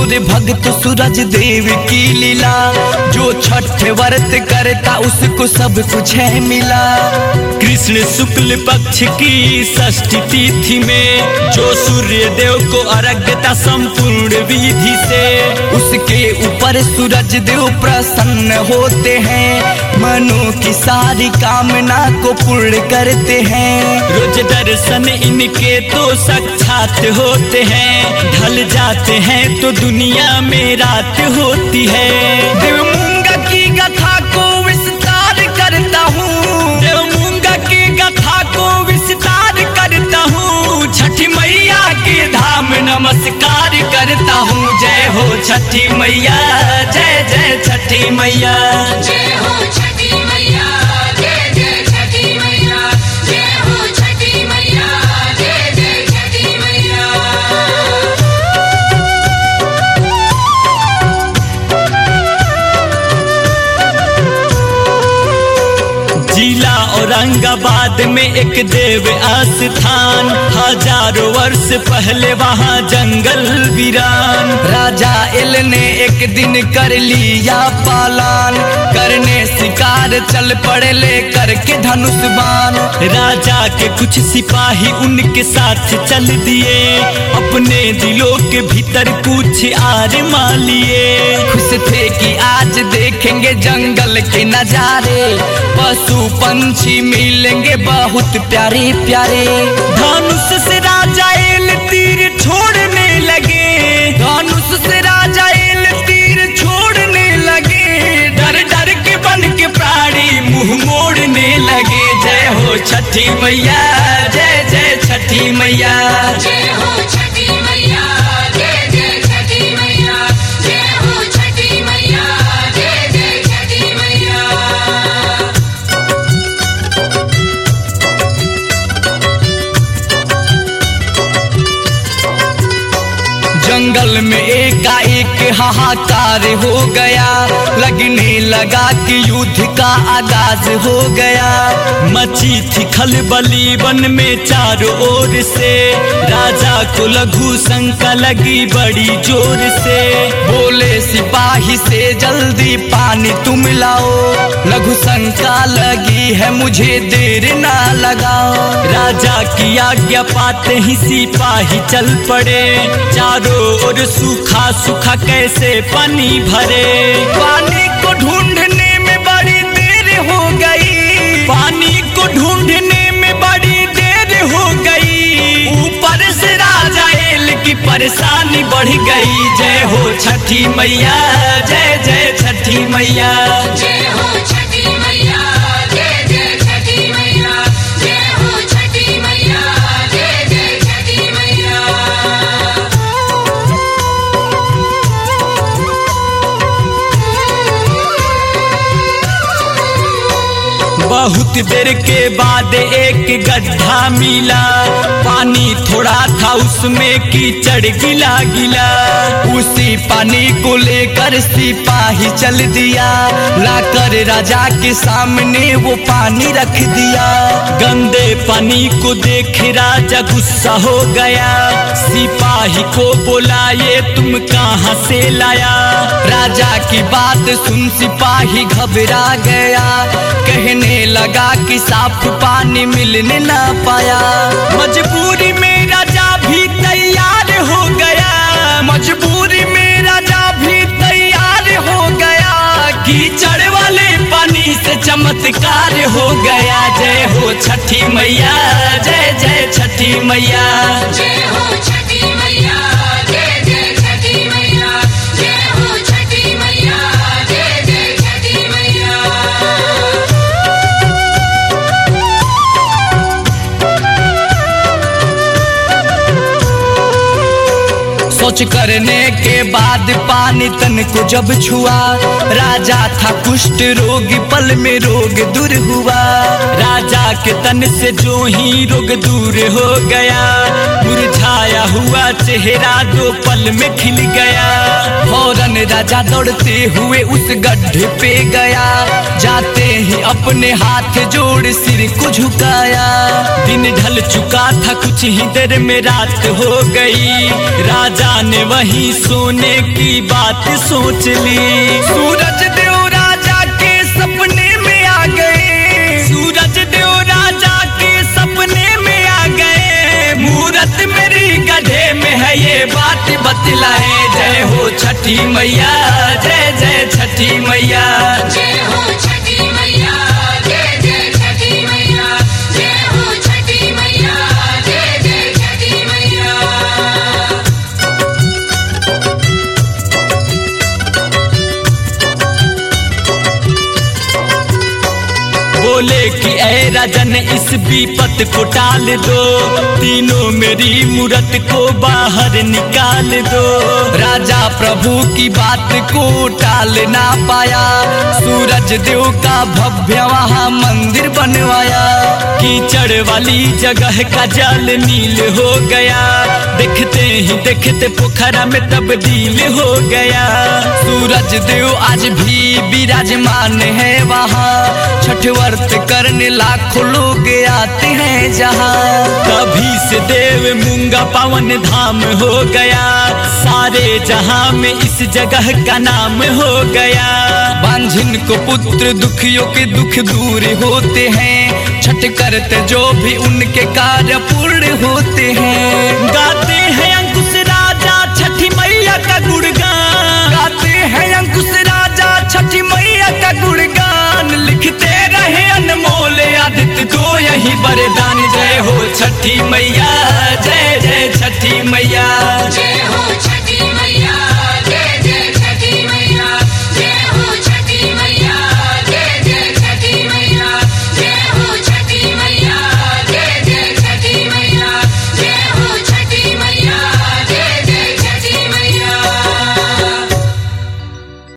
रे भक्त सूरज देव की लीला, जो छठ व्रत करता उसको सब कुछ है मिला। कृष्ण शुक्ल पक्ष की षष्ठी तिथि में जो सूर्य देव को अर्घ्य देता संपूर्ण विधि से, उसके ऊपर सूरज देव प्रसन्न होते हैं, मनों की सारी कामना को पूर्ण करते हैं। रोज दर्शन इनके तो साक्षात होते हैं, ढल जाते हैं तो दुनिया में रात होती है। देव मूंगा की गाथा को विस्तार करता हूँ, देव मूंगा की गाथा को विस्तार करता हूँ, छठी मैया के धाम नमस्कार करता हूँ। जय हो छठी मैया, जय जय छठी मैया, जय हो छठी मैया, जय जय छठी मैया, जय हो छठी मैया, जय जय छठी मैया। जिला औरंगाबाद में एक देव आस्थान, हजारों वर्ष पहले वहाँ जंगल वीरान। राजा इल ने एक दिन कर लिया पालान, करने शिकार चल पड़े लेकर के धनुष बाण। राजा के कुछ सिपाही उनके साथ चल दिए, अपने दिलों के भीतर कुछ आरमा लिए। खुश थे कि आज देखेंगे जंगल के नजारे, पशु पंछी मिलेंगे बहुत प्यारे प्यारे। धनुष से राजा एल तीर छोड़ने लगे, धनुष से राजा एल तीर छोड़ने लगे, डर डर के बन के प्राणी मुंह मोड़ने लगे। जय हो छठी मैया, जय जय छठी मैया, जय हो छठी मैया, जय जय छठी मैया, जय हो छठी मैया, जय जय छठी मैया। जंगल में एकाएक हाहाकार हो गया, लगने लगा कि युद्ध का आगाज हो गया। मची थी खलबली वन में चारों ओर से, राजा को लघु शंका लगी बड़ी जोर से। बोले सिपाही से जल्दी पानी तुम लाओ, लघु शंका लगी है मुझे देर ना लगाओ। राजा की आज्ञा पाते ही सिपाही चल पड़े, चारों ओर सूखा सूखा कैसे पानी भरे। पानी को ढूंढने में बड़ी देर हो गई, पानी को ढूंढने में बड़ी देर हो गई, ऊपर से राजा एल की परेशानी बढ़ गई। जय हो छठी मैया, जय जय छठी मैया, जय हो छठी मैया, जय जय छठी मैया, जय हो छठी मैया, जय जय छठी मैया। बहुत देर के बाद एक गड्ढा मिला, पानी थोड़ा था उसमें कीचड़ गिला गिला। उसी पानी को लेकर सिपाही चल दिया, लाकर राजा के सामने वो पानी रख दिया। गंदे पानी को देख राजा गुस्सा हो गया, सिपाही को बोला ये तुम कहाँ से लाया। राजा की बात सुन सिपाही घबरा गया, कहने लगा कि साफ पानी मिलने ना पाया। मजबूरी में राजा भी तैयार हो गया, मजबूरी में राजा भी तैयार हो गया, कीचड़ वाले पानी से चमत्कार हो गया। जय हो छठी मैया, जय जय छठी मैया, जय हो छठी मैया, जय जय छठी मैया, जय हो छठी मैया, जय जय छठी मैया। सोच करने के बाद पानी तन को जब छुआ, राजा था कुष्ठ रोगी पल में रोग दूर हुआ। राजा के तन से जो ही रोग दूर हो गया, मुरझाया हुआ चेहरा दो पल में खिल गया। फौरन राजा दौड़ते हुए उस गड्ढे पे गया, जाते ही अपने हाथ जोड़ सिर को झुकाया। दिन ढल चुका था कुछ ही देर में रात हो गई, राजा ने वही सोने की बात सोच ली। सूरज देव राजा के सपने में आ गए, सूरज देव राजा के सपने में आ गए। मूरत मेरी गधे में है ये बात बतलाए। जय हो छठी मैया, जय जय छठी मैया। जय हो छठी मैया, जय जय छठी मैया। जय हो छठी मैया, जय जय छठी मैया। बोले कि ऐ राजन इस विपत को टाल दो, तीनों मेरी मूरत को बाहर निकाल दो। राजा प्रभु की बात को टाल ना पाया, सूरज देव का भव्य वहाँ मंदिर बनवाया। कीचड़ वाली जगह का जल नील हो गया, देखते ही देखते पोखरा में तब्दील हो गया। सूरज देव आज भी विराजमान है वहाँ, छठ व्रत करने लाखों लोग आते हैं जहाँ। कभी से देव मूंगा पावन धाम हो गया, सारे जहां में इस जगह का नाम हो गया। बांझिन को पुत्र दुखियों के दुख दूर होते हैं, छठ करते जो भी उनके कार्य पूर्ण होते हैं। गाते हैं अंकुश राजा छठी मैया का गुणगान, गाते हैं अंकुश राजा छठी मैया का गुणगान। लिखते रहे अनमोल आदित्य को यही वरदान। जय हो छठी मैया, जय जय छठी मैया।